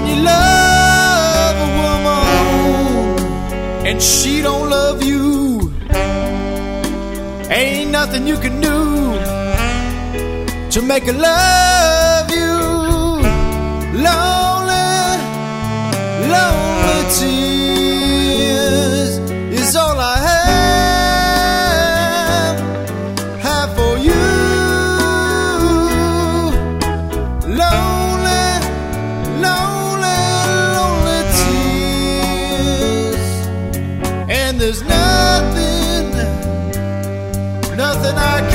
and you love a woman and she don't love you, ain't nothing you can do to make her love you. Lonely, lonely tears is all I have for you. Lonely, lonely, lonely tears, and there's nothing I can